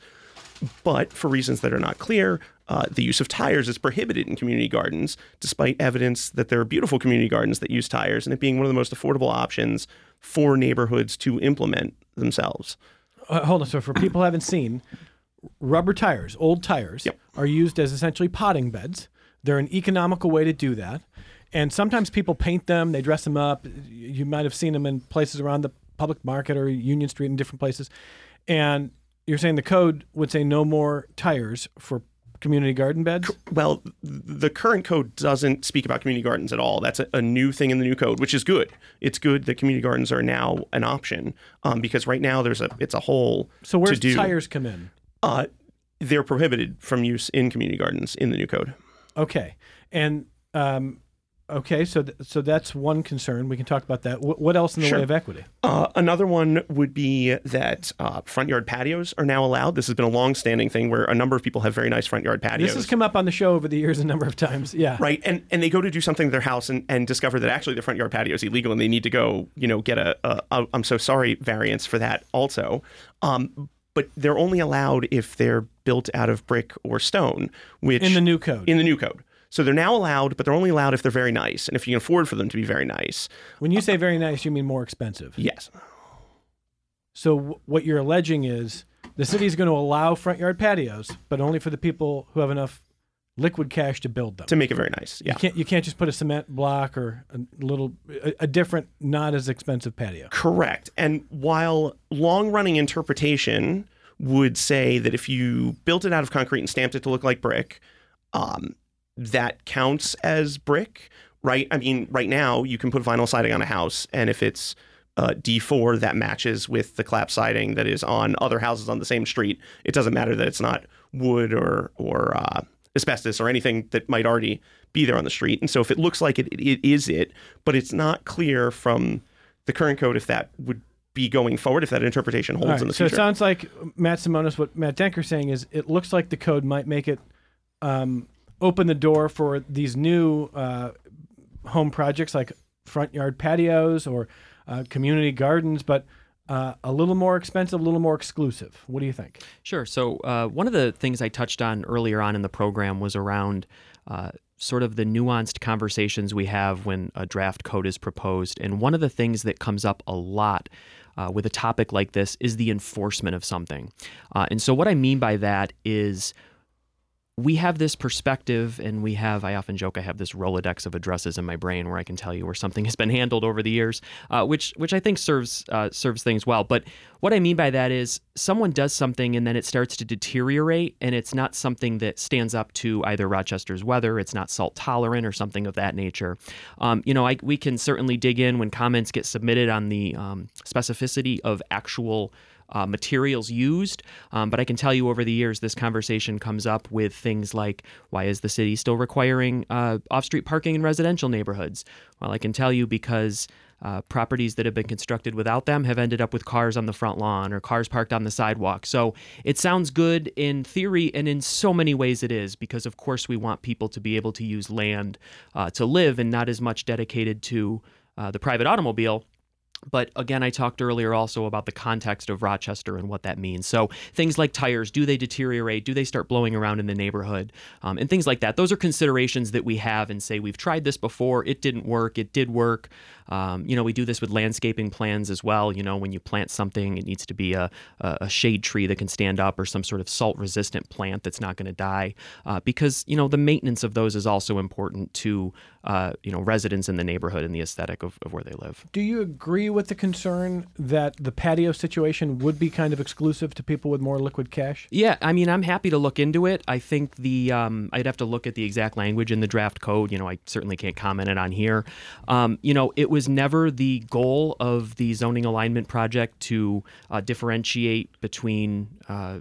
But for reasons that are not clear, uh, the use of tires is prohibited in community gardens, despite evidence that there are beautiful community gardens that use tires, and it being one of the most affordable options for neighborhoods to implement themselves. Uh, hold on. So for people who haven't seen, rubber tires, old tires, Yep. are used as essentially potting beds. They're an economical way to do that. And sometimes people paint them, they dress them up. You might have seen them in places around the public market or Union Street in different places. And you're saying the code would say no more tires for community garden beds? Well, the current code doesn't speak about community gardens at all. That's a, a new thing in the new code, which is good. It's good that community gardens are now an option um, because right now there's a it's a whole So where's to do. tires come in? Uh, they're prohibited from use in community gardens in the new code. Okay. And um, Okay, so th- so that's one concern. We can talk about that. W- what else in the Sure. way of equity? Uh, another one would be that uh, front yard patios are now allowed. This has been a long-standing thing where a number of people have very nice front yard patios. This has come up on the show over the years a number of times. Yeah. Right. And and they go to do something to their house and, and discover that actually the front yard patio is illegal and they need to go, you know, get a, a, a I'm so sorry variance for that also. Um, but they're only allowed if they're built out of brick or stone, which In the new code. In the new code. So they're now allowed, but they're only allowed if they're very nice and if you can afford for them to be very nice. When you say very nice, you mean more expensive. Yes. So w- what you're alleging is the city is going to allow front yard patios, but only for the people who have enough liquid cash to build them. To make it very nice. Yeah. You can't you can't just put a cement block or a little a, a different, not as expensive patio. Correct. And while long-running interpretation would say that if you built it out of concrete and stamped it to look like brick, um, that counts as brick, right? I mean, right now you can put vinyl siding on a house, and if it's uh, D four that matches with the clap siding that is on other houses on the same street, it doesn't matter that it's not wood or or uh, asbestos or anything that might already be there on the street. And so if it looks like it, it is it, but it's not clear from the current code if that would be going forward, if that interpretation holds All right, in the so future. it sounds like Matt Simonis, what Matt Denker's saying is it looks like the code might make it um, open the door for these new uh, home projects like front yard patios or uh, community gardens, but uh, a little more expensive, a little more exclusive. What do you think? Sure. So uh, one of the things I touched on earlier on in the program was around uh, sort of the nuanced conversations we have when a draft code is proposed. And one of the things that comes up a lot uh, with a topic like this is the enforcement of something. Uh, and so what I mean by that is we have this perspective, and we have, I often joke, I have this Rolodex of addresses in my brain where I can tell you where something has been handled over the years, uh, which which I think serves uh, serves things well. But what I mean by that is someone does something and then it starts to deteriorate, and it's not something that stands up to either Rochester's weather, it's not salt tolerant or something of that nature. Um, you know, I, we can certainly dig in when comments get submitted on the um, specificity of actual Uh, materials used. Um, but I can tell you over the years, this conversation comes up with things like, why is the city still requiring uh, off-street parking in residential neighborhoods? Well, I can tell you because uh, properties that have been constructed without them have ended up with cars on the front lawn or cars parked on the sidewalk. So it sounds good in theory, and in so many ways it is, because of course we want people to be able to use land uh, to live and not as much dedicated to uh, the private automobile. But again, I talked earlier also about the context of Rochester and what that means. So things like tires, do they deteriorate? Do they start blowing around in the neighborhood? Um, and things like that. Those are considerations that we have and say, we've tried this before. It didn't work. It did work. Um, you know, we do this with landscaping plans as well. You know, when you plant something, it needs to be a, a shade tree that can stand up or some sort of salt-resistant plant that's not going to die. Uh, because, you know, the maintenance of those is also important to, uh, you know, residents in the neighborhood and the aesthetic of, of where they live. Do you agree with the concern that the patio situation would be kind of exclusive to people with more liquid cash? Yeah, I mean, I'm happy to look into it. I think the um, I'd have to look at the exact language in the draft code. You know, I certainly can't comment it on here. Um, you know, it was never the goal of the zoning alignment project to uh, differentiate between uh,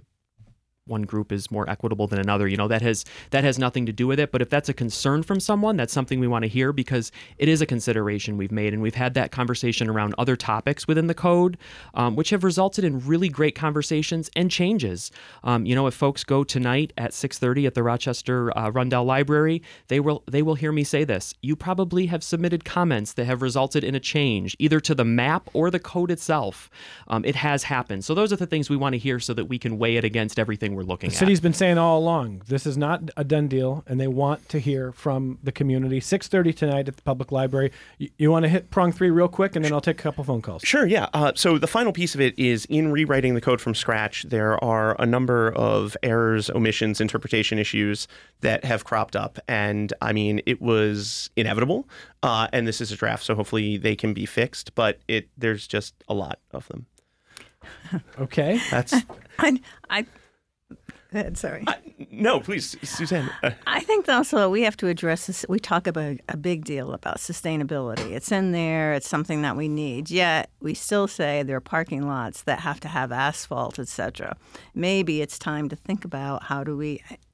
one group is more equitable than another. You know, that has that has nothing to do with it. But if that's a concern from someone, that's something we want to hear, because it is a consideration we've made. And we've had that conversation around other topics within the code, um, which have resulted in really great conversations and changes. Um, you know, if folks go tonight at six thirty at the Rochester uh, Rundell Library, they will they will hear me say this. You probably have submitted comments that have resulted in a change, either to the map or the code itself. Um, it has happened. So those are the things we want to hear so that we can weigh it against everything we're looking The at. city's been saying all along, this is not a done deal, and they want to hear from the community. six thirty tonight at the public library. You, you want to hit prong three real quick, and then I'll take a couple phone calls. Sure, yeah. Uh, so the final piece of it is in rewriting the code from scratch, there are a number of errors, omissions, interpretation issues that have cropped up. And I mean, it was inevitable. Uh, and this is a draft, so hopefully they can be fixed. But it there's just a lot of them. Okay. That's I, I Go ahead, sorry. uh, no, please, Suzanne. Uh, I think also we have to address this. We talk about a big deal about sustainability. It's in there. It's something that we need. Yet we still say there are parking lots that have to have asphalt, et cetera. Maybe it's time to think about how do we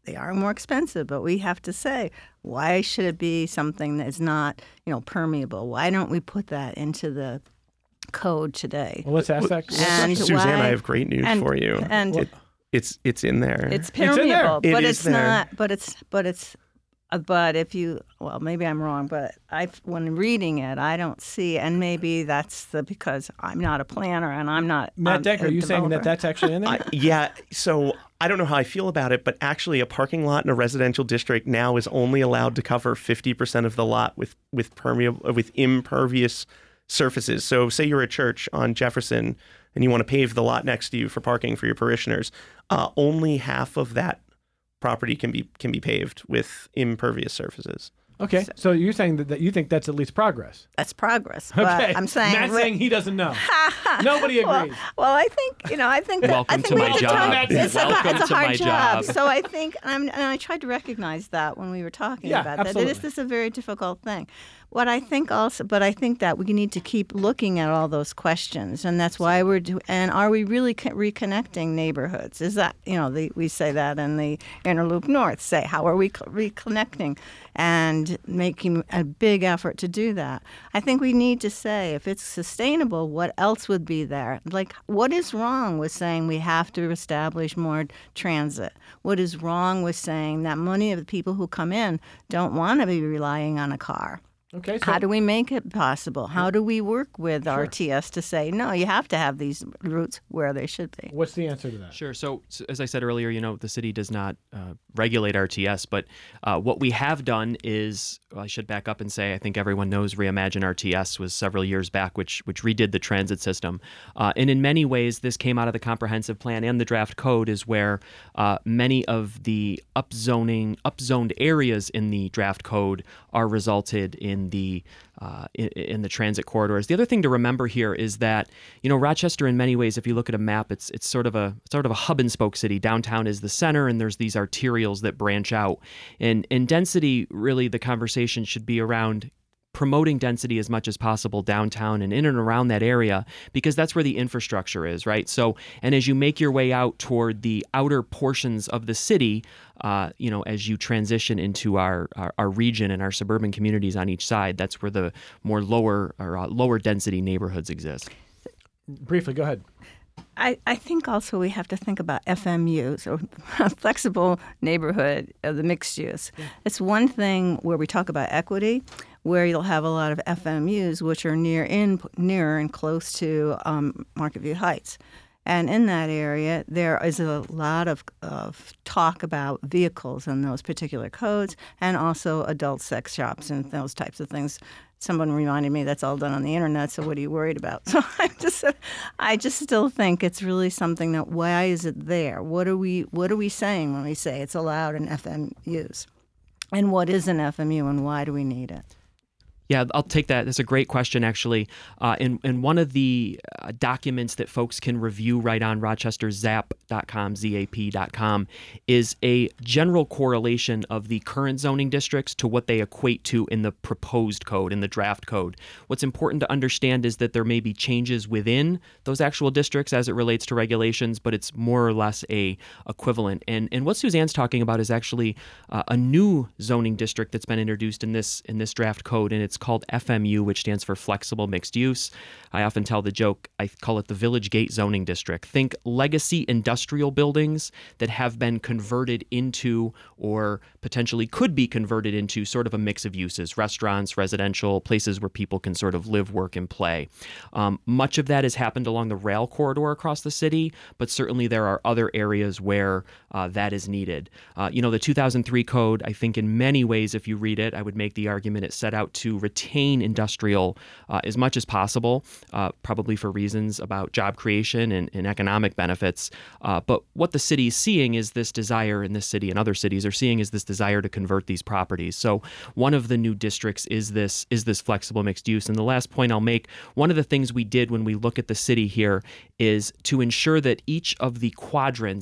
they are more expensive, but we have to say, why should it be something that is not, you know, permeable? Why don't we put that into the code today? Well, let's ask that. And Suzanne, why, I have great news and, for you. And it, it's it's in there. It's It's in there. permeable, It but is it's there. not. But it's but it's. Uh, but if you, well, maybe I'm wrong, but I, when reading it, I don't see, and maybe that's the because I'm not a planner and I'm not. Matt um, Deck, a are you saying that developer. that's actually in there? I, yeah, so I don't know how I feel about it, but actually a parking lot in a residential district now is only allowed to cover fifty percent of the lot with with permeable with impervious surfaces. So say you're a church on Jefferson and you want to pave the lot next to you for parking for your parishioners, uh, only half of that property can be can be paved with impervious surfaces. Okay, so you're saying that, that you think that's at least progress. That's progress. But Okay, I'm saying. Matt's re- saying he doesn't know. Nobody well, agrees. well, I think you know. I think that Welcome I think to we my have to job. talk- It's, Welcome a, it's a to hard my job. job. So I think, and, and I tried to recognize that when we were talking Yeah, about that. It absolutely. is this is a very difficult thing. What I think also, but I think that we need to keep looking at all those questions, and that's why we're do. And are we really co- reconnecting neighborhoods? Is that you know the, we say that in the Inner Loop North? Say how are we co- reconnecting and making a big effort to do that? I think we need to say if it's sustainable, what else would be there? Like what is wrong with saying we have to establish more transit? What is wrong with saying that many of the people who come in don't want to be relying on a car? Okay, so How do we make it possible? How do we work with R T S to say, no, you have to have these routes where they should be? what's the answer to that? Sure. So, so as I said earlier, you know, the city does not uh, regulate R T S, but uh, what we have done is, well, I should back up and say, I think everyone knows Reimagine R T S was several years back, which which redid the transit system. Uh, and in many ways, this came out of the comprehensive plan and the draft code is where uh, many of the upzoning, upzoned areas in the draft code are resulted in the uh, in, in the transit corridors. The other thing to remember here is that you know Rochester, in many ways, if you look at a map, it's it's sort of a sort of a hub and spoke city. Downtown is the center, and there's these arterials that branch out. And in density, really, the conversation should be around promoting density as much as possible downtown and in and around that area, because that's where the infrastructure is, right? So, and as you make your way out toward the outer portions of the city, uh, you know, as you transition into our, our, our region and our suburban communities on each side, that's where the more lower or uh, lower density neighborhoods exist. Briefly, go ahead. I, I think also we have to think about F M Us, or flexible neighborhood, uh, the mixed use. Yeah. It's one thing where we talk about equity, where you'll have a lot of F M Us, which are near in near and close to um, Market View Heights. And in that area, there is a lot of, of talk about vehicles in those particular codes, and also adult sex shops and those types of things. Someone reminded me that's all done on the internet, so what are you worried about? So I just, I just still think it's really something that why is it there? What are we, what are we saying when we say it's allowed in F M Us? And what is an F M U, and why do we need it? Yeah, I'll take that. That's a great question, actually. Uh, and, and one of the uh, documents that folks can review right on rochester zap dot com, Z A P dot com, is a general correlation of the current zoning districts to what they equate to in the proposed code, in the draft code. What's important to understand is that there may be changes within those actual districts as it relates to regulations, but it's more or less a equivalent. And and what Suzanne's talking about is actually uh, a new zoning district that's been introduced in this in this draft code, and it's called F M U, which stands for Flexible Mixed Use. I often tell the joke, I call it the Village Gate Zoning District. Think legacy industrial buildings that have been converted into, or potentially could be converted into, sort of a mix of uses: restaurants, residential, places where people can sort of live, work, and play. Um, much of that has happened along the rail corridor across the city, but certainly there are other areas where uh, that is needed. Uh, you know, the two thousand three code, I think in many ways, if you read it, I would make the argument it set out to retain industrial uh, as much as possible, uh, probably for reasons about job creation and, and economic benefits. Uh, but what the city is seeing is this desire, in this city and other cities are seeing, is this desire to convert these properties. So one of the new districts is this is this flexible mixed use. And the last point I'll make, one of the things we did when we look at the city here is to ensure that each of the quadrants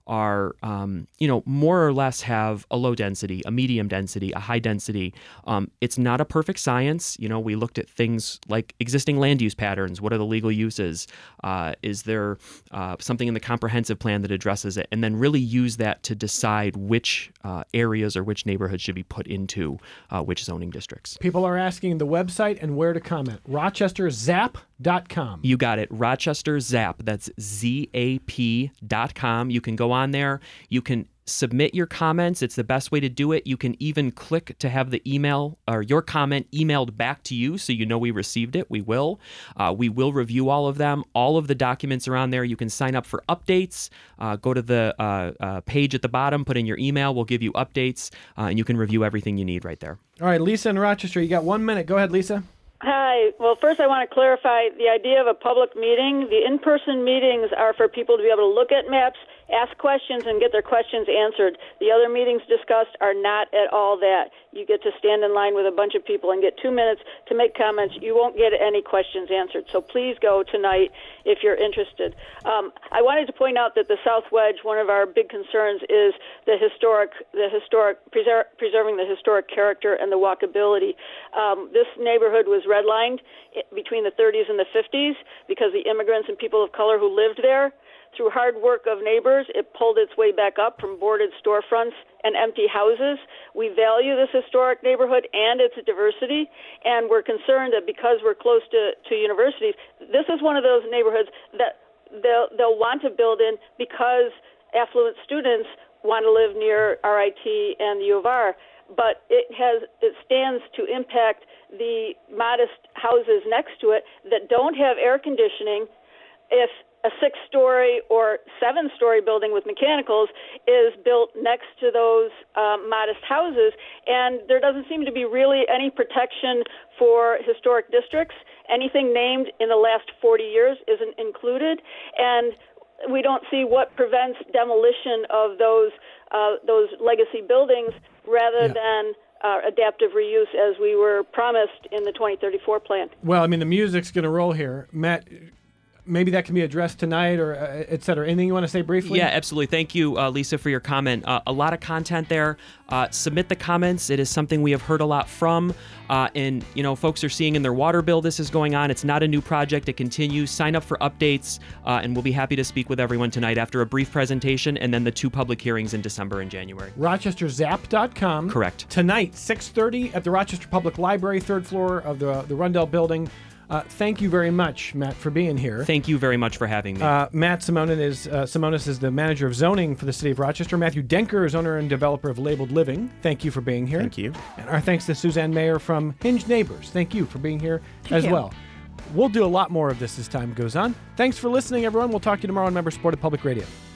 are, um, you know, more or less have a low density, a medium density, a high density. Um, it's not a perfect science. You know, we looked at things like existing land use patterns. What are the legal uses? Uh, is there uh, something in the comprehensive plan that addresses it? And then really use that to decide which uh, areas or which neighborhoods should be put into uh, which zoning districts. People are asking the website and where to comment. rochester zap dot com. You got it. Rochester Zap. That's Z A P dot com. You can go on there. You can submit your comments. It's the best way to do it. You can even click to have the email or your comment emailed back to you so you know we received it. We will. Uh, we will review all of them. All of the documents are on there. You can sign up for updates. Uh, go to the uh, uh, page at the bottom, put in your email. We'll give you updates, uh, and you can review everything you need right there. All right, Lisa in Rochester, you got one minute. Go ahead, Lisa. Hi. Well, first I want to clarify the idea of a public meeting. The in-person meetings are for people to be able to look at maps, ask questions, and get their questions answered. The other meetings discussed are not at all that. You get to stand in line with a bunch of people and get two minutes to make comments. You won't get any questions answered. So please go tonight if you're interested. Um, I wanted to point out that the South Wedge, one of our big concerns is the historic, the historic preser- preserving the historic character and the walkability. Um, this neighborhood was redlined between the thirties and the fifties because the immigrants and people of color who lived there, through hard work of neighbors, it pulled its way back up from boarded storefronts and empty houses. We value this historic neighborhood and its diversity, and we're concerned that because we're close to, to universities, this is one of those neighborhoods that they'll, they'll want to build in because affluent students want to live near R I T and the U of R. But it has it stands to impact the modest houses next to it that don't have air conditioning. If a six-story or seven-story building with mechanicals is built next to those um, modest houses, and there doesn't seem to be really any protection for historic districts. Anything named in the last forty years isn't included, and we don't see what prevents demolition of those uh, those legacy buildings rather yeah. than uh, adaptive reuse as we were promised in the twenty thirty-four plan. Well, I mean, the music's going to roll here. Matt, maybe that can be addressed tonight or uh, et cetera. Anything you want to say briefly? Yeah, absolutely. Thank you, uh, Lisa, for your comment. Uh, a lot of content there. Uh, submit the comments. It is something we have heard a lot from. Uh, and, you know, folks are seeing in their water bill this is going on. It's not a new project. It continues. Sign up for updates, uh, and we'll be happy to speak with everyone tonight after a brief presentation and then the two public hearings in December and January. rochester zap dot com. Correct. Tonight, six thirty at the Rochester Public Library, third floor of the, the Rundell Building. Uh, thank you very much, Matt, for being here. Thank you very much for having me. Uh, Matt Simonin is uh, Simonis is the manager of zoning for the city of Rochester. Matthew Denker is owner and developer of Labeled Living. Thank you for being here. Thank you. And our thanks to Suzanne Mayer from Hinge Neighbors. Thank you for being here Thank as you. well. We'll do a lot more of this as time goes on. Thanks for listening, everyone. We'll talk to you tomorrow on Member Supported Public Radio.